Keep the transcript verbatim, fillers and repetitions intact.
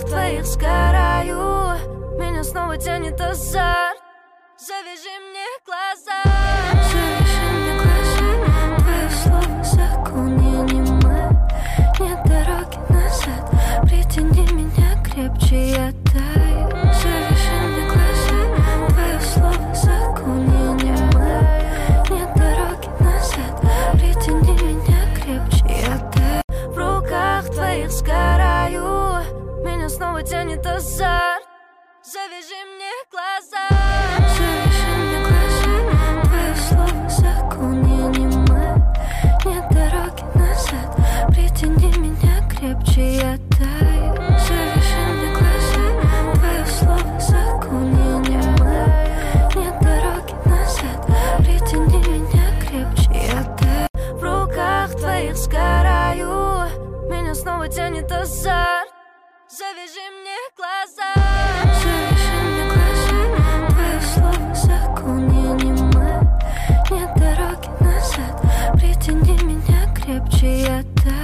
твоих сгораю. Меня снова тянет азарт. Завяжи мне глаза. Завяжи мне глаза. Твои слова закон, я не мы. Нет дороги назад. Притяни меня крепче, я таю. Завяжи мне глаза. Твои слова закон, я не мы. Нет дороги назад. Притяни меня крепче, я таю. В руках твоих сгораю. Меня снова тянет азарт. Завяжи мне глаза. Завяжи мне глаза. Твои слова закон, я не мы. Нет дороги назад. Притяни меня крепче, я таю. Завяжи мне глаза. Твои слова закон, я не мы. Нет дороги назад. Притяни меня крепче, я таю. В руках твоих сгораю. Меня снова тянет азарт. Завяжи мне глаза. Завяжи мне глаза. Твои слова закон, я не мы. Нет дороги назад. Притяни меня крепче, я таю.